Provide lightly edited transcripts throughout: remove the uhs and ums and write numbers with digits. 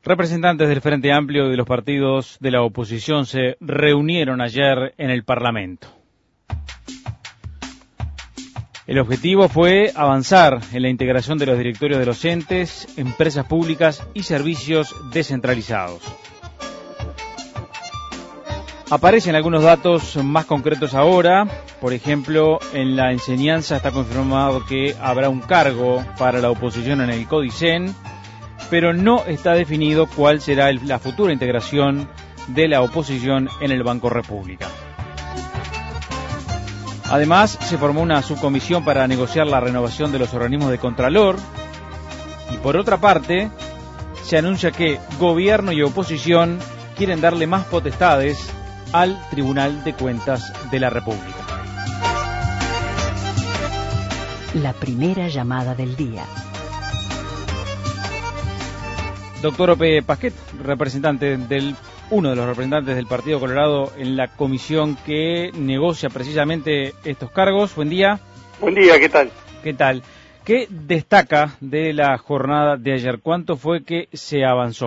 Representantes del Frente Amplio y de los partidos de la oposición se reunieron ayer en el Parlamento. El objetivo fue avanzar en la integración de los directorios de los entes, empresas públicas y servicios descentralizados. Aparecen algunos datos más concretos ahora. Por ejemplo, en la enseñanza está confirmado que habrá un cargo para la oposición en el CODICEN, pero no está definido cuál será la futura integración de la oposición en el Banco República. Además, se formó una subcomisión para negociar la renovación de los organismos de Contralor y, por otra parte, se anuncia que gobierno y oposición quieren darle más potestades al Tribunal de Cuentas de la República. La primera llamada del día. Doctor Ope Pasquet, uno de los representantes del Partido Colorado en la comisión que negocia precisamente estos cargos. Buen día. Buen día, ¿qué tal? ¿Qué tal? ¿Qué destaca de la jornada de ayer? ¿Cuánto fue que se avanzó?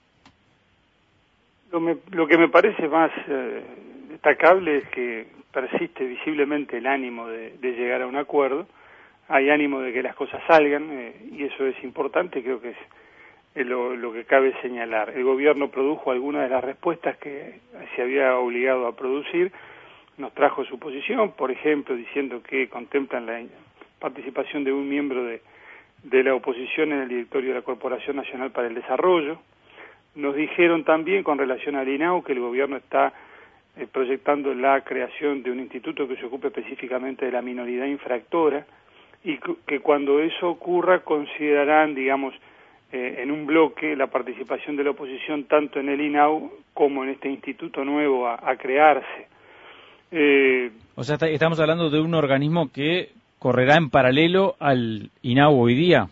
Lo que me parece más destacable es que persiste visiblemente el ánimo de llegar a un acuerdo. Hay ánimo de que las cosas salgan y eso es importante, creo que es lo que cabe señalar. El gobierno produjo algunas de las respuestas que se había obligado a producir, nos trajo su posición, por ejemplo, diciendo que contemplan la participación de un miembro de la oposición en el directorio de la Corporación Nacional para el Desarrollo. Nos dijeron también, con relación al INAU, que el gobierno está proyectando la creación de un instituto que se ocupe específicamente de la minoridad infractora y que cuando eso ocurra considerarán, digamos, en un bloque la participación de la oposición tanto en el INAU como en este instituto nuevo a crearse. O sea, estamos hablando de un organismo que correrá en paralelo al INAU hoy día.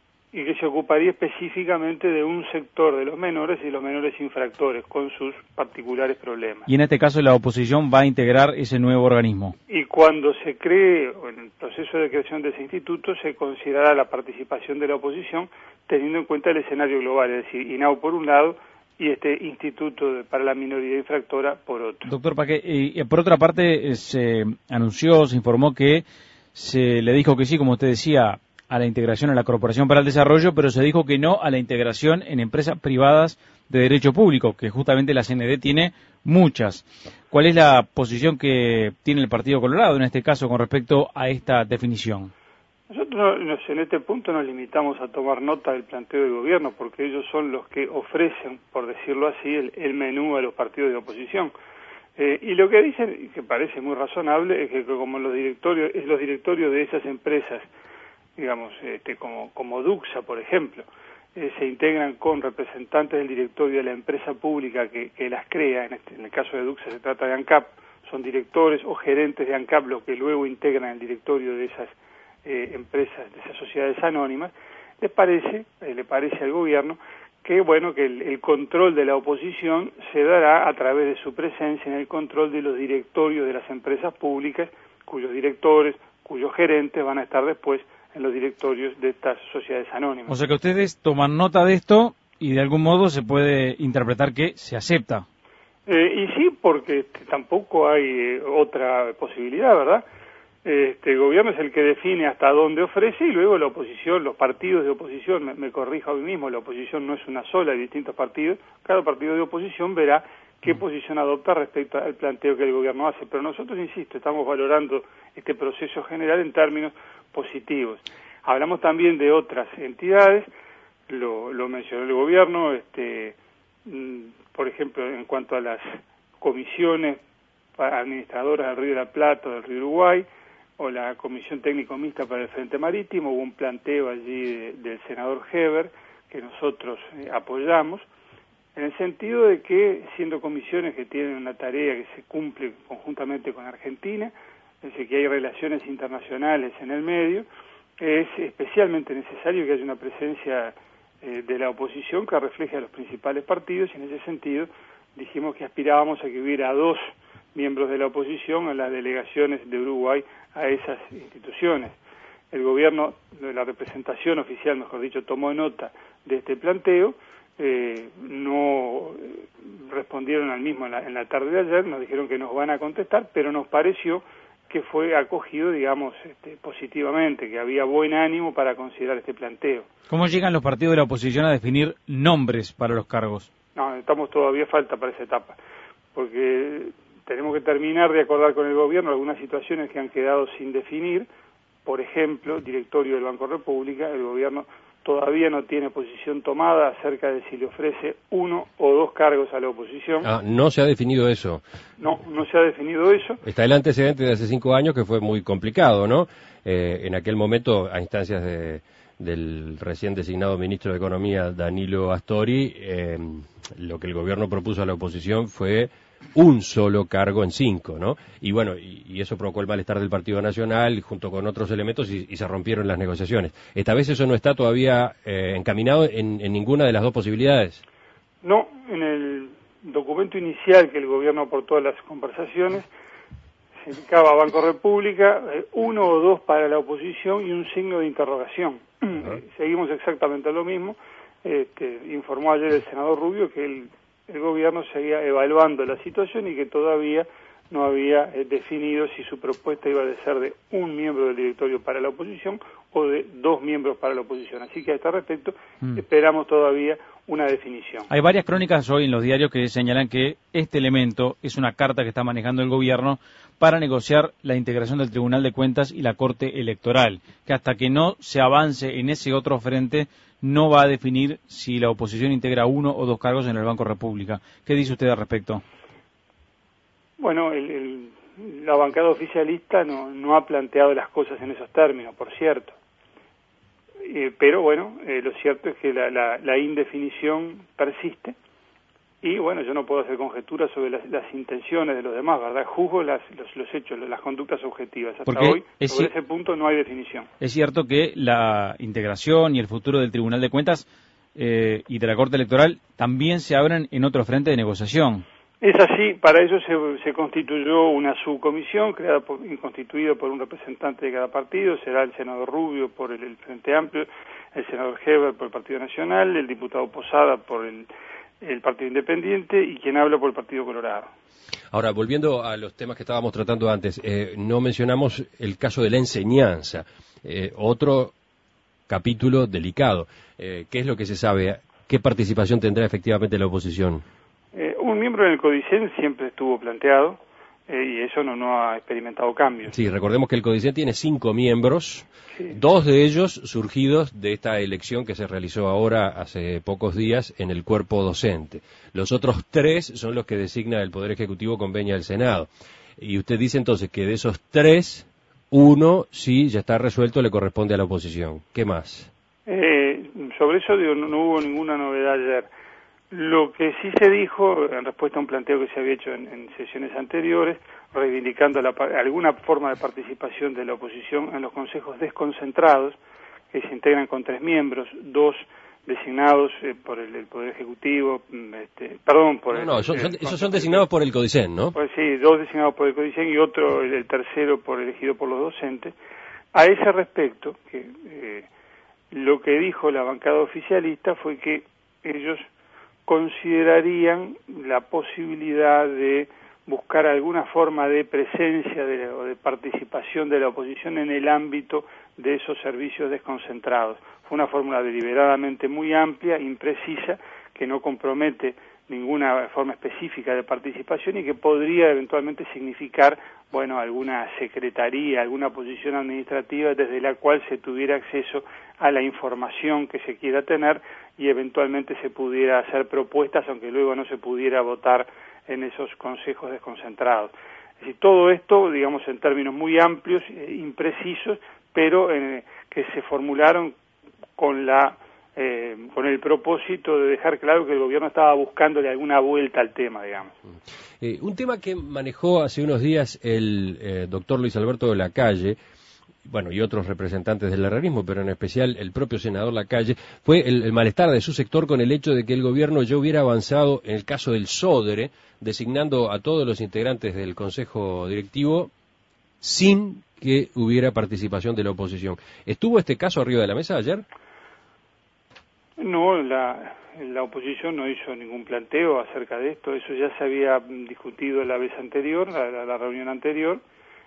Y que se ocuparía específicamente de un sector de los menores y los menores infractores, con sus particulares problemas. Y en este caso la oposición va a integrar ese nuevo organismo. Y cuando se cree, en el proceso de creación de ese instituto, se considerará la participación de la oposición teniendo en cuenta el escenario global, es decir, INAU por un lado y este instituto para la minoría infractora por otro. Doctor Paquet, por otra parte se anunció, se informó que se le dijo que sí, como usted decía, a la integración en la Corporación para el Desarrollo, pero se dijo que no a la integración en empresas privadas de derecho público, que justamente la CND tiene muchas. ¿Cuál es la posición que tiene el Partido Colorado en este caso con respecto a esta definición? Nosotros en este punto nos limitamos a tomar nota del planteo del gobierno, porque ellos son los que ofrecen, por decirlo así, el menú a los partidos de oposición. Y lo que dicen, y que parece muy razonable, es que como los directorios de esas empresas, digamos, como Duxa, por ejemplo, se integran con representantes del directorio de la empresa pública que las crea. En el caso de Duxa se trata de ANCAP, son directores o gerentes de ANCAP los que luego integran el directorio de esas empresas, de esas sociedades anónimas. Le parece al gobierno que bueno, que el control de la oposición se dará a través de su presencia en el control de los directorios de las empresas públicas, cuyos directores, cuyos gerentes van a estar después en los directorios de estas sociedades anónimas. O sea que ustedes toman nota de esto y de algún modo se puede interpretar que se acepta. Y sí, porque tampoco hay otra posibilidad, ¿verdad? El gobierno es el que define hasta dónde ofrece y luego la oposición, los partidos de oposición, me corrijo hoy mismo, la oposición no es una sola, hay distintos partidos, cada partido de oposición verá qué posición adopta respecto al planteo que el gobierno hace, pero nosotros, insisto, estamos valorando este proceso general en términos positivos. Hablamos también de otras entidades, lo mencionó el gobierno, por ejemplo, en cuanto a las comisiones administradoras del Río de la Plata o del Río Uruguay, o la Comisión Técnico Mixta para el Frente Marítimo, hubo un planteo allí del senador Heber, que nosotros apoyamos, en el sentido de que, siendo comisiones que tienen una tarea que se cumple conjuntamente con Argentina, es decir, que hay relaciones internacionales en el medio, es especialmente necesario que haya una presencia de la oposición que refleje a los principales partidos, y en ese sentido dijimos que aspirábamos a que hubiera 2 miembros de la oposición en las delegaciones de Uruguay a esas instituciones. El gobierno, la representación oficial, mejor dicho, tomó nota de este planteo no respondieron al mismo en la tarde de ayer, nos dijeron que nos van a contestar, pero nos pareció que fue acogido, digamos, positivamente, que había buen ánimo para considerar este planteo. ¿Cómo llegan los partidos de la oposición a definir nombres para los cargos? No, estamos todavía falta para esa etapa, porque tenemos que terminar de acordar con el gobierno algunas situaciones que han quedado sin definir. Por ejemplo, directorio del Banco República, el gobierno todavía no tiene posición tomada acerca de si le ofrece 1 o 2 cargos a la oposición. No se ha definido eso. No se ha definido eso. Está el antecedente de hace 5 años que fue muy complicado, ¿no? En aquel momento, a instancias del recién designado ministro de Economía, Danilo Astori, lo que el gobierno propuso a la oposición fue un solo cargo en 5, ¿no? Y bueno, y eso provocó el malestar del Partido Nacional junto con otros elementos y se rompieron las negociaciones. Esta vez eso no está todavía encaminado en ninguna de las dos posibilidades. No, en el documento inicial que el gobierno aportó a las conversaciones se indicaba a Banco República 1 o 2 para la oposición y un signo de interrogación. Seguimos exactamente lo mismo. Informó ayer el senador Rubio que el gobierno seguía evaluando la situación y que todavía no había definido si su propuesta iba a ser de un miembro del directorio para la oposición o de 2 miembros para la oposición. Así que a este respecto esperamos todavía una definición. Hay varias crónicas hoy en los diarios que señalan que este elemento es una carta que está manejando el gobierno para negociar la integración del Tribunal de Cuentas y la Corte Electoral, que hasta que no se avance en ese otro frente no va a definir si la oposición integra 1 o 2 cargos en el Banco República. ¿Qué dice usted al respecto? Bueno, la bancada oficialista no ha planteado las cosas en esos términos, por cierto. Pero bueno, lo cierto es que la indefinición persiste y bueno, yo no puedo hacer conjeturas sobre las intenciones de los demás, ¿verdad? Juzgo los hechos, las conductas objetivas. Hasta hoy, sobre ese punto no hay definición. Es cierto que la integración y el futuro del Tribunal de Cuentas y de la Corte Electoral también se abren en otro frente de negociación. Es así, para ello se constituyó una subcomisión constituida por un representante de cada partido. Será el senador Rubio por el Frente Amplio, el senador Heber por el Partido Nacional, el diputado Posada por el Partido Independiente y quien habla por el Partido Colorado. Ahora, volviendo a los temas que estábamos tratando antes, no mencionamos el caso de la enseñanza, otro capítulo delicado. ¿Qué es lo que se sabe? ¿Qué participación tendrá efectivamente la oposición? Un miembro en el CODICEN siempre estuvo planteado y eso no ha experimentado cambios. Sí, recordemos que el CODICEN tiene 5 miembros, sí. 2 de ellos surgidos de esta elección que se realizó ahora hace pocos días en el cuerpo docente. Los otros 3 son los que designa el Poder Ejecutivo con venia del Senado. Y usted dice entonces que de esos 3, 1 sí ya está resuelto, le corresponde a la oposición. ¿Qué más? Sobre eso no hubo ninguna novedad ayer. Lo que sí se dijo, en respuesta a un planteo que se había hecho en sesiones anteriores, reivindicando alguna forma de participación de la oposición en los consejos desconcentrados, que se integran con 3 miembros, 2 designados por el Poder Ejecutivo, esos son designados por el CODICEN, ¿no? Pues sí, 2 designados por el CODICEN y otro, el tercero, elegido por los docentes. A ese respecto, lo que dijo la bancada oficialista fue que ellos considerarían la posibilidad de buscar alguna forma de presencia o de participación de la oposición en el ámbito de esos servicios desconcentrados. Fue una fórmula deliberadamente muy amplia, imprecisa, que no compromete ninguna forma específica de participación y que podría eventualmente significar, alguna secretaría, alguna posición administrativa desde la cual se tuviera acceso a la información que se quiera tener y eventualmente se pudiera hacer propuestas, aunque luego no se pudiera votar en esos consejos desconcentrados. Es decir, todo esto, digamos, en términos muy amplios, imprecisos, pero que se formularon con el propósito de dejar claro que el gobierno estaba buscándole alguna vuelta al tema, digamos. Un tema que manejó hace unos días el doctor Luis Alberto de Lacalle, y otros representantes del herrerismo, pero en especial el propio senador Lacalle, fue el malestar de su sector con el hecho de que el gobierno ya hubiera avanzado en el caso del Sodre, designando a todos los integrantes del Consejo Directivo sin que hubiera participación de la oposición. ¿Estuvo este caso arriba de la mesa ayer? No, la oposición no hizo ningún planteo acerca de esto. Eso ya se había discutido la vez anterior, la reunión anterior,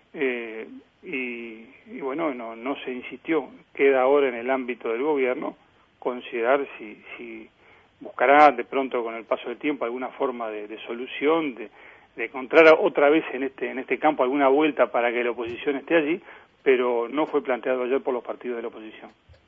y bueno, no se insistió. Queda ahora en el ámbito del gobierno considerar si buscará de pronto con el paso del tiempo alguna forma de solución, de encontrar otra vez en este campo alguna vuelta para que la oposición esté allí, pero no fue planteado ayer por los partidos de la oposición.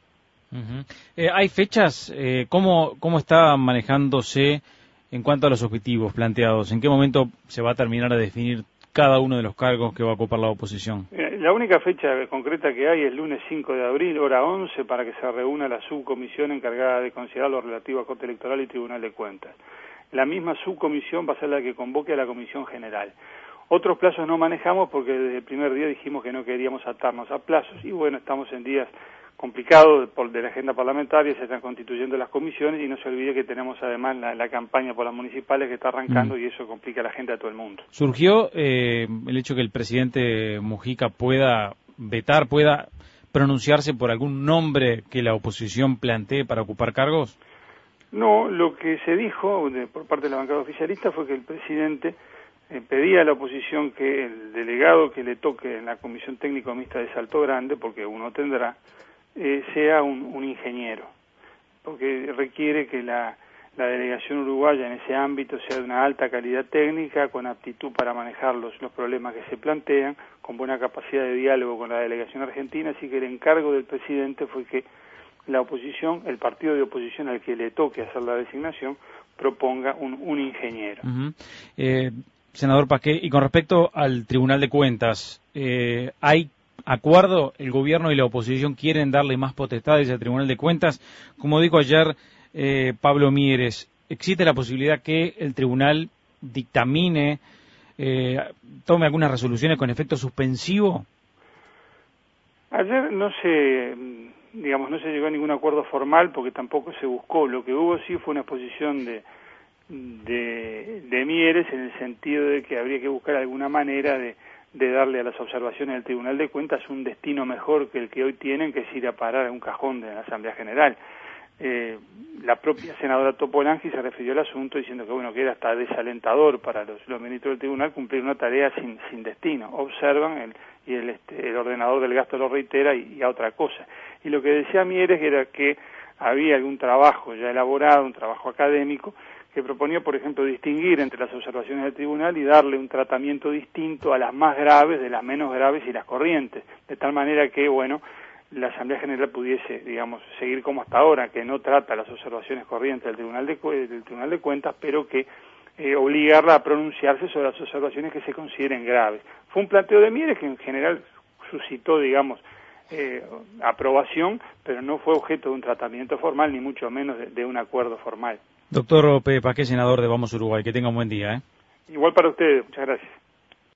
¿Hay fechas? ¿Cómo está manejándose en cuanto a los objetivos planteados? ¿En qué momento se va a terminar de definir cada uno de los cargos que va a ocupar la oposición? La única fecha concreta que hay es el lunes 5 de abril, hora 11, para que se reúna la subcomisión encargada de considerar lo relativo a Corte Electoral y Tribunal de Cuentas. La misma subcomisión va a ser la que convoque a la Comisión General. Otros plazos no manejamos porque desde el primer día dijimos que no queríamos atarnos a plazos, y bueno, estamos en días complicados de la agenda parlamentaria, se están constituyendo las comisiones, y no se olvide que tenemos además la campaña por las municipales que está arrancando, y eso complica la agenda de todo el mundo. ¿Surgió el hecho que el presidente Mujica pueda vetar, pueda pronunciarse por algún nombre que la oposición plantee para ocupar cargos? No, lo que se dijo por parte de la bancada oficialista fue que el presidente pedía a la oposición que el delegado que le toque en la Comisión Técnico Mixta de Salto Grande, porque uno tendrá, sea un ingeniero, porque requiere que la delegación uruguaya en ese ámbito sea de una alta calidad técnica, con aptitud para manejar los problemas que se plantean, con buena capacidad de diálogo con la delegación argentina, así que el encargo del presidente fue que la oposición, el partido de oposición al que le toque hacer la designación, proponga un ingeniero. Senador Pasquet, y con respecto al Tribunal de Cuentas, ¿hay acuerdo? ¿El gobierno y la oposición quieren darle más potestades al Tribunal de Cuentas? Como dijo ayer Pablo Mieres, ¿existe la posibilidad que el tribunal dictamine, tome algunas resoluciones con efecto suspensivo? Ayer no se llegó a ningún acuerdo formal porque tampoco se buscó. Lo que hubo sí fue una exposición de Mieres, en el sentido de que habría que buscar alguna manera de darle a las observaciones del Tribunal de Cuentas un destino mejor que el que hoy tienen, que es ir a parar a un cajón de la Asamblea General. La propia senadora Topolángi se refirió al asunto diciendo que era hasta desalentador para los ministros del tribunal cumplir una tarea sin destino. Observan el ordenador del gasto lo reitera y a otra cosa. Y lo que decía Mieres era que había algún trabajo ya elaborado, un trabajo académico, que proponía, por ejemplo, distinguir entre las observaciones del tribunal y darle un tratamiento distinto a las más graves, de las menos graves y las corrientes, de tal manera que, la Asamblea General pudiese, seguir como hasta ahora, que no trata las observaciones corrientes del Tribunal de Cuentas, pero que obligarla a pronunciarse sobre las observaciones que se consideren graves. Fue un planteo de Mieres que en general suscitó, aprobación, pero no fue objeto de un tratamiento formal, ni mucho menos de un acuerdo formal. Doctor Pasquet, senador de Vamos Uruguay, que tenga un buen día. Igual para ustedes, muchas gracias.